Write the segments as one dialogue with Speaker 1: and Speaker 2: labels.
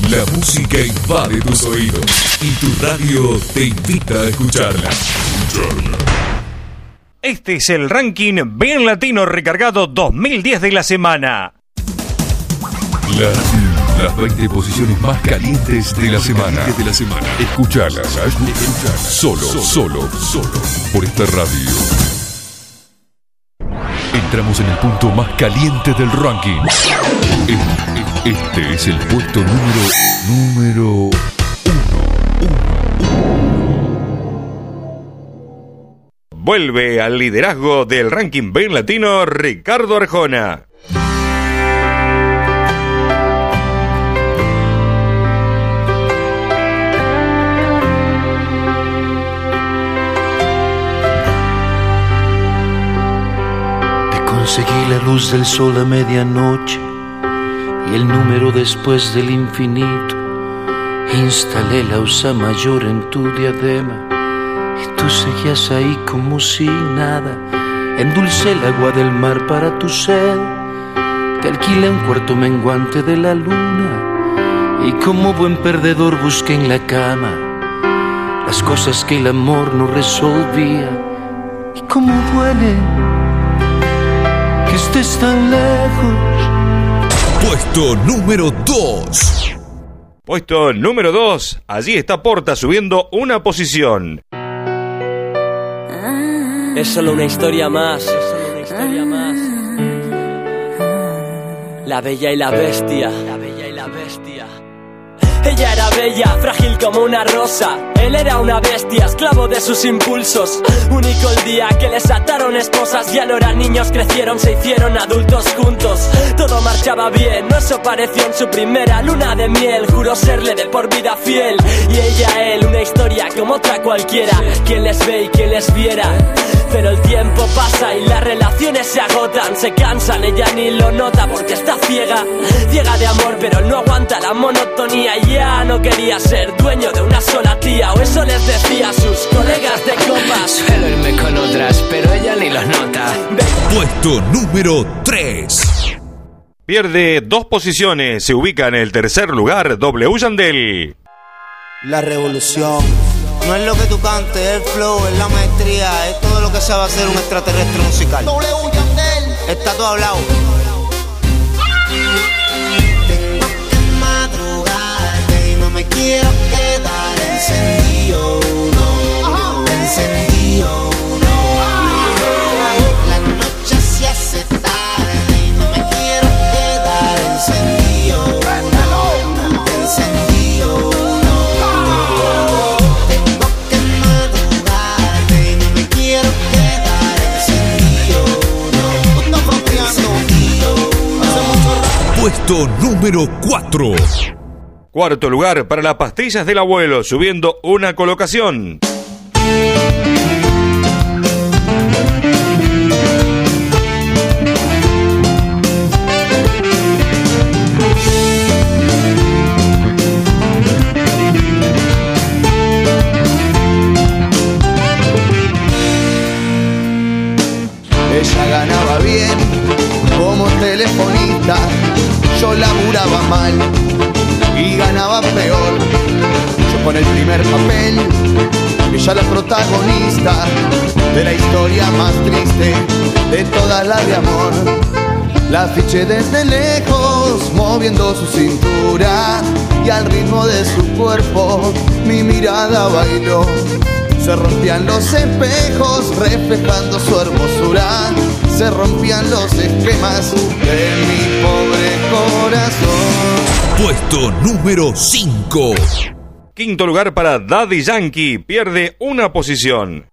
Speaker 1: La música invade tus oídos y tu radio te invita a escucharla.
Speaker 2: Este es el ranking Bien Latino recargado 2010 de la semana.
Speaker 1: Las 20 posiciones más calientes de la semana. Escuchalas. Solo por esta radio. Entramos en el punto más caliente del ranking. Este es el puesto número 1.
Speaker 2: Vuelve al liderazgo del ranking Bien Latino Ricardo Arjona.
Speaker 3: Conseguí la luz del sol a medianoche y el número después del infinito. Instalé la Ursa mayor en tu diadema y tú seguías ahí como si nada. Endulcé el agua del mar para tu sed. Te alquilé un cuarto menguante de la luna y como buen perdedor busqué en la cama las cosas que el amor no resolvía. Y cómo duele que estés tan lejos.
Speaker 1: Puesto número 2.
Speaker 2: Puesto número 2. Allí está Porta subiendo una posición.
Speaker 4: Es solo una historia más. La Bella y la Bestia. Ella era bella, frágil como una rosa. Él era una bestia, esclavo de sus impulsos. Único el día que les ataron esposas. Ya no eran niños, crecieron, se hicieron adultos juntos. Todo marchaba bien, no eso pareció en su primera luna de miel. Juró serle de por vida fiel. Y ella a él, una historia como otra cualquiera. Quien les ve y quien les viera. Pero el tiempo pasa y las relaciones se agotan. Se cansan, ella ni lo nota porque está ciega. Ciega de amor, pero no aguanta la monotonía. Y ya no quería ser dueño de una sola tía. O eso les decía a sus colegas de copas.
Speaker 5: Suelo irme con otras, pero ella ni los nota.
Speaker 1: Puesto número 3.
Speaker 2: Pierde 2 posiciones. Se ubica en el tercer lugar W Yandel.
Speaker 6: La revolución no es lo que tú cantes, el flow, es la maestría, es todo lo que sabe hacer un extraterrestre musical. W Yandel. Está todo hablado. Tengo que madrugar y no me quiero quedar encendido, no, encendido, no. La noche se hace tarde y no me quiero quedar encendido, no, encendido, no. Tengo que madrugar y no me quiero quedar encendido, no, encendido, no.
Speaker 1: Puesto número 4.
Speaker 2: Cuarto lugar para las pastillas del abuelo, subiendo una colocación.
Speaker 7: Ella ganaba bien como telefonista, yo laburaba mal y ganaba peor. Yo con el primer papel, ella la protagonista de la historia más triste de todas las de amor. La fiché desde lejos, moviendo su cintura y al ritmo de su cuerpo mi mirada bailó. Se rompían los espejos reflejando su hermosura. Se rompían los esquemas de mi pobre corazón.
Speaker 1: Puesto número 5.
Speaker 2: Quinto lugar para Daddy Yankee, pierde una posición.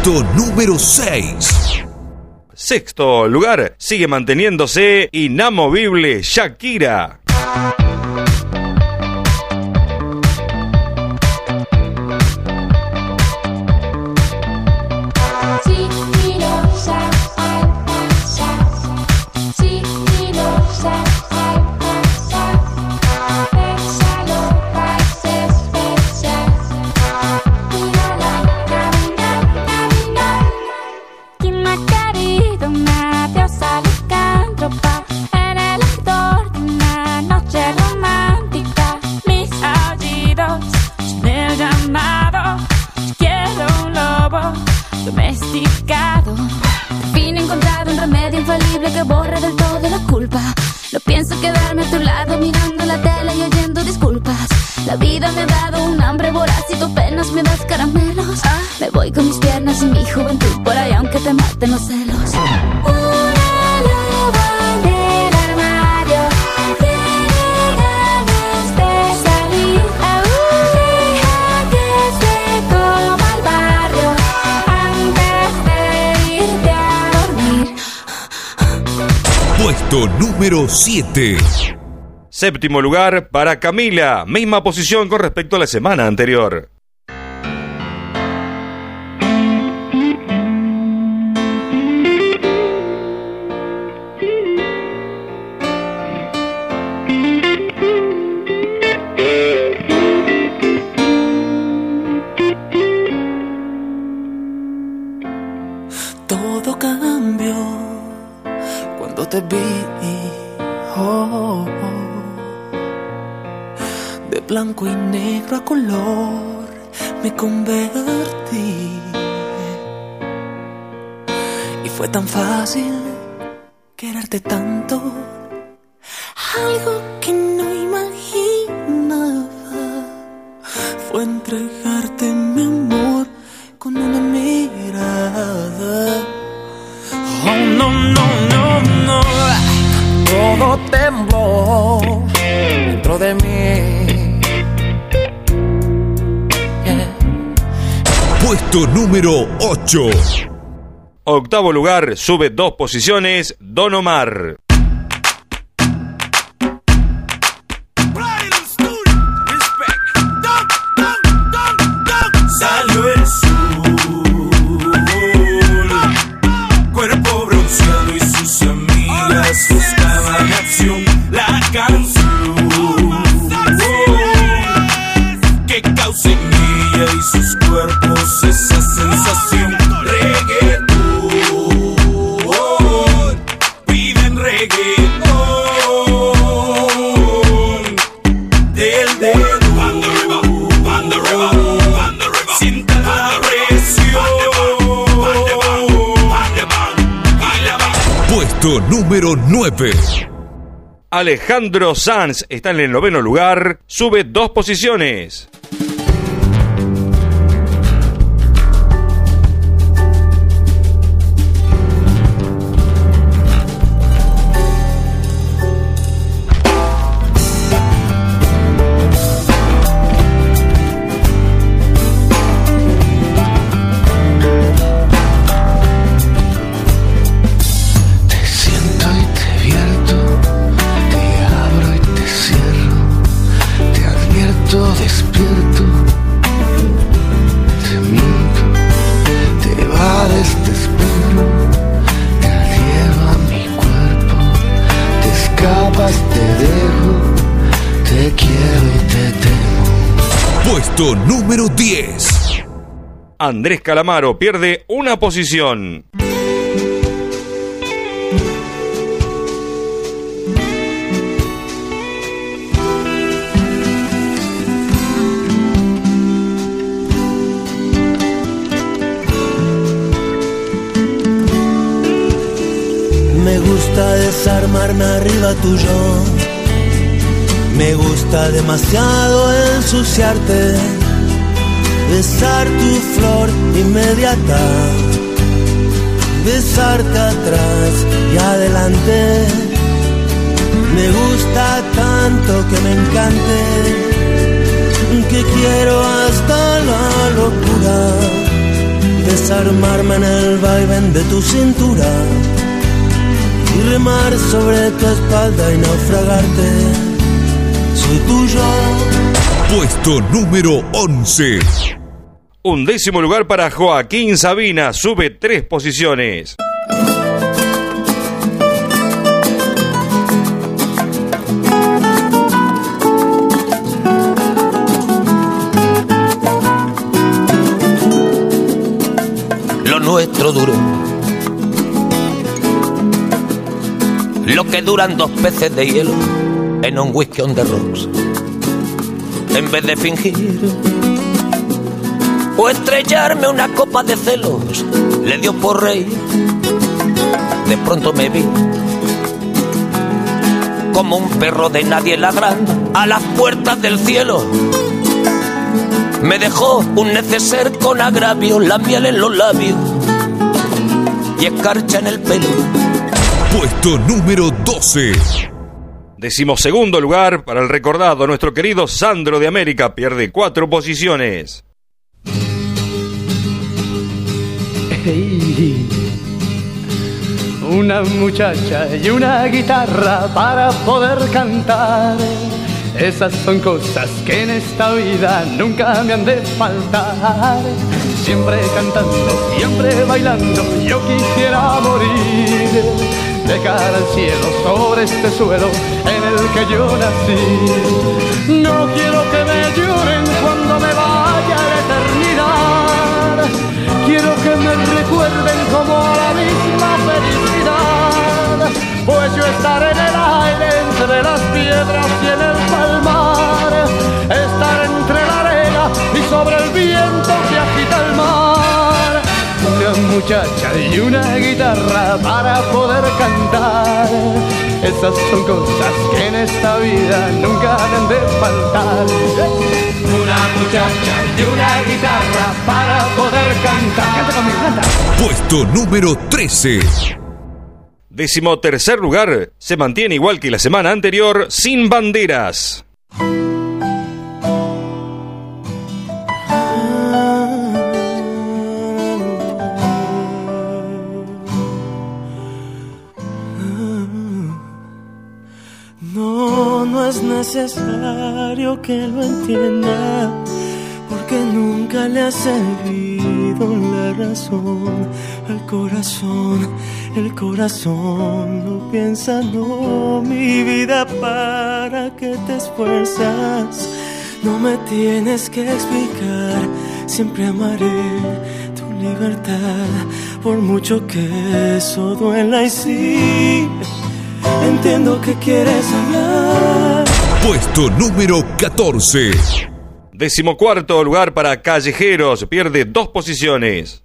Speaker 1: Puesto número 6.
Speaker 2: Sexto lugar, sigue manteniéndose inamovible Shakira.
Speaker 8: Que borre del todo la culpa. No pienso quedarme a tu lado mirando la tele y oyendo disculpas. La vida me ha dado un hambre voraz y tú apenas me das caramelos. Me voy con mis piernas y mi juventud por ahí aunque te maten los celos. Una loba en el armario tiene ganas de salir. Deja que se coma el barrio antes de irte a dormir.
Speaker 1: Puesto número 7.
Speaker 2: Séptimo lugar para Camila, misma posición con respecto a la semana anterior.
Speaker 9: Todo cambió cuando te vi, de blanco y negro a color me convertí. Y fue tan fácil quererte tanto, algo que no imaginaba fue entregarte mi amor con una mirada. Oh, no, no, no, no. Todo tembló dentro de mí. Yeah.
Speaker 1: Puesto número 8.
Speaker 2: Octavo lugar, sube 2 posiciones, Don Omar.
Speaker 10: Salió el sol, cuerpo bronceado y sus amigas buscaban acción. La canción que causa en ella y sus cuerpos esa sensación. Reggaetón, piden reggaetón del dedo. Sienta la presión.
Speaker 1: Puesto número 9.
Speaker 2: Alejandro Sanz está en el 9º lugar, sube 2 posiciones.
Speaker 9: Despierto, te miento, te va desespero, te lleva mi cuerpo, te escapas, te dejo, te quiero y te temo.
Speaker 1: Puesto número 10.
Speaker 2: Andrés Calamaro pierde 1 posición.
Speaker 11: Me gusta desarmarme arriba tuyo, me gusta demasiado ensuciarte, besar tu flor inmediata, besarte atrás y adelante. Me gusta tanto que me encante, que quiero hasta la locura, besar desarmarme en el vaivén de tu cintura y remar sobre tu espalda y naufragarte. Soy tuyo.
Speaker 1: Puesto número 11.
Speaker 2: 11º lugar para Joaquín Sabina, sube 3 posiciones.
Speaker 3: Lo nuestro duró lo que duran 2 peces de hielo en un whisky on the rocks. En vez de fingir o estrellarme una copa de celos, le dio por reír. De pronto me vi como un perro de nadie ladrando a las puertas del cielo. Me dejó un neceser con agravio, la miel en los labios y escarcha en el pelo.
Speaker 1: Puesto número 12.
Speaker 2: 12º lugar para el recordado, nuestro querido Sandro de América, pierde 4 posiciones.
Speaker 12: Hey, una muchacha y una guitarra para poder cantar. Esas son cosas que en esta vida nunca me han de faltar. Siempre cantando, siempre bailando, yo quisiera morir de cara al cielo sobre este suelo en el que yo nací. No quiero que me lloren cuando me vaya a la eternidad. Quiero que me recuerden como a la misma felicidad, pues yo estaré en el aire entre las piedras y en el palmar, estar entre la arena y sobre el viento que agita el mar. Una muchacha y una guitarra para poder cantar. Esas son cosas que en esta vida nunca deben de faltar. Una muchacha y una guitarra para poder cantar. Canta conmigo, canta.
Speaker 1: Puesto número 13.
Speaker 2: 13º lugar, se mantiene igual que la semana anterior, Sin Banderas.
Speaker 11: No es necesario que lo entienda, porque nunca le ha servido la razón. El corazón no piensa, no, mi vida, ¿para qué te esfuerzas? No me tienes que explicar, siempre amaré tu libertad, por mucho que eso duela. Y sí, entiendo que quieres hablar.
Speaker 1: Puesto número 14.
Speaker 2: 14º lugar para Callejeros, pierde 2 posiciones.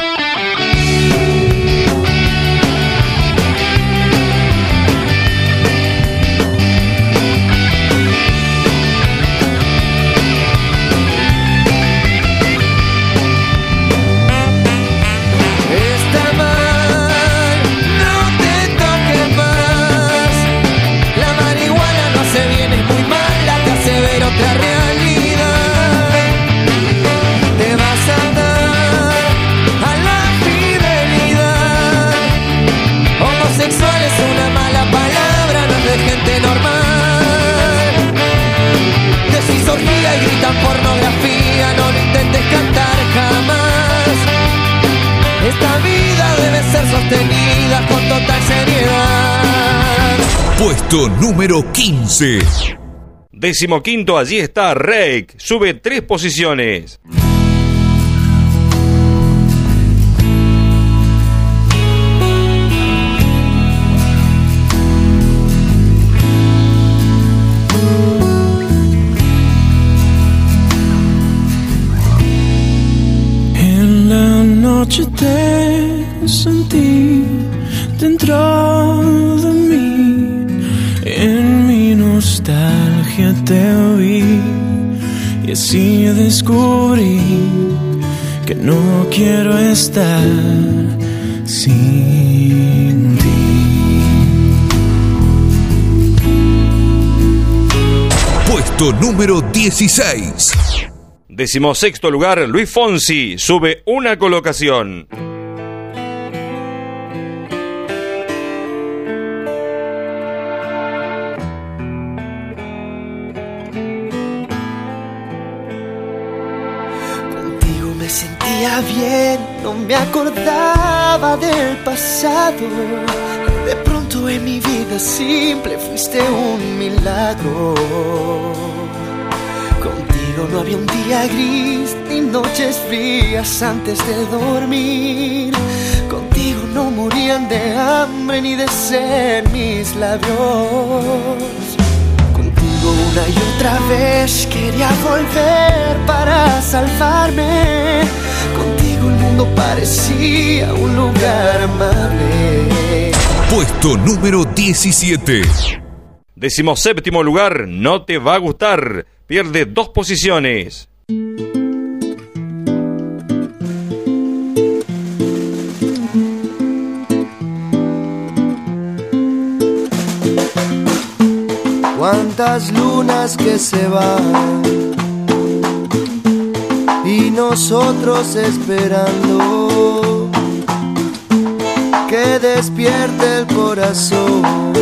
Speaker 13: Y gritan pornografía, no lo intentes cantar jamás. Esta vida debe ser sostenida con total seriedad.
Speaker 1: Puesto número 15.
Speaker 2: 15º, allí está Rake, sube 3 posiciones.
Speaker 11: Anoche te sentí dentro de mí, en mi nostalgia te oí, y así descubrí que no quiero estar sin ti.
Speaker 1: Puesto número 16.
Speaker 2: 16º lugar, Luis Fonsi, sube una colocación.
Speaker 9: Contigo me sentía bien, no me acordaba del pasado. De pronto en mi vida simple fuiste un milagro. Contigo no había un día gris ni noches frías antes de dormir. Contigo no morían de hambre ni de sed mis labios. Contigo una y otra vez quería volver para salvarme. Contigo el mundo parecía un lugar amable.
Speaker 1: Puesto número 17.
Speaker 2: 17º lugar, No te va a gustar, pierde 2 posiciones.
Speaker 13: Cuántas lunas que se van y nosotros esperando que despierte el corazón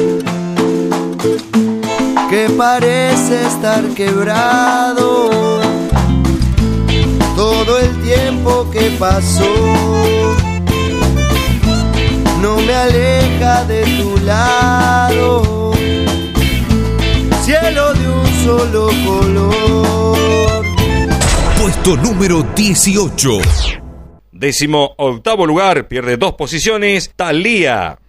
Speaker 13: que parece estar quebrado. Todo el tiempo que pasó no me aleja de tu lado. Cielo de un solo color.
Speaker 1: Puesto número 18.
Speaker 2: 18º lugar, pierde 2 posiciones, Thalía.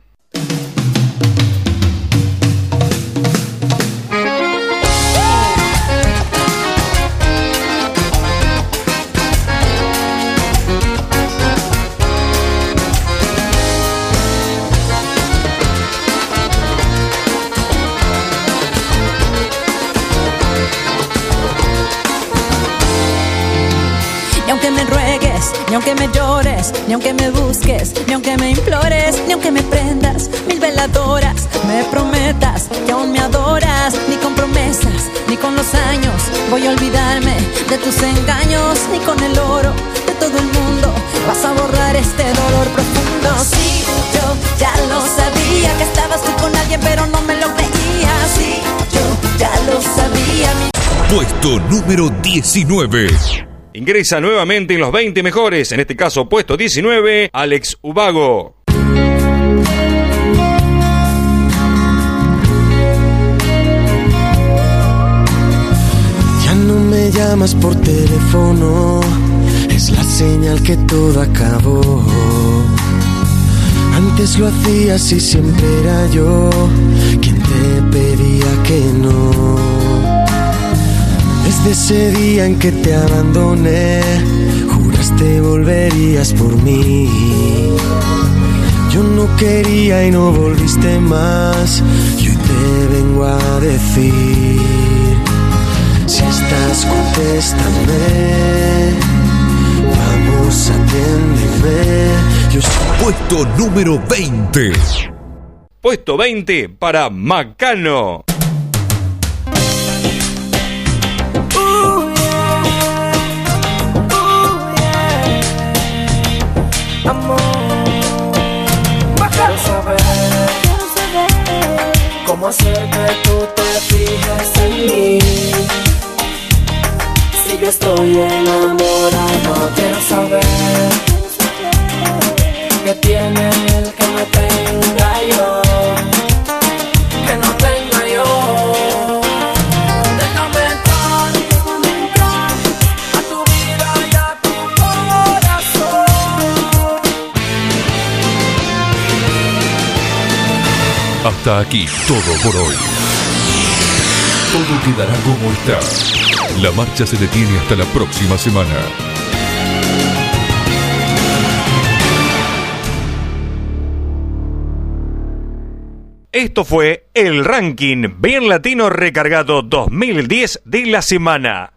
Speaker 14: Ni aunque me llores, ni aunque me busques, ni aunque me implores, ni aunque me prendas 1000 veladoras, me prometas que aún me adoras, ni con promesas, ni con los años voy a olvidarme de tus engaños, ni con el oro de todo el mundo vas a borrar este dolor profundo. Sí, yo ya lo sabía que estabas tú con alguien, pero no me lo creía. Sí, yo ya lo sabía.
Speaker 1: Puesto número 19.
Speaker 2: Ingresa nuevamente en los 20 mejores, en este caso puesto 19, Alex Ubago.
Speaker 9: Ya no me llamas por teléfono, es la señal que todo acabó. Antes lo hacías y siempre era yo quien te pedía que no. Desde ese día en que te abandoné, juraste volverías por mí. Yo no quería y no volviste más, y hoy te vengo a decir: si estás, contéstame, vamos, atiéndeme.
Speaker 1: Puesto número 20.
Speaker 2: Puesto 20 para Macano.
Speaker 15: ¿Cómo hacer que tú te fijes en mí? Si yo estoy enamorado, quiero saber qué tiene él que no tenga yo, que no tenga yo. Déjame entrar a tu vida y a tu corazón.
Speaker 1: Hasta aquí todo por hoy. Todo quedará como está. La marcha se detiene hasta la próxima semana.
Speaker 2: Esto fue el ranking Bien Latino Recargado 2010 de la semana.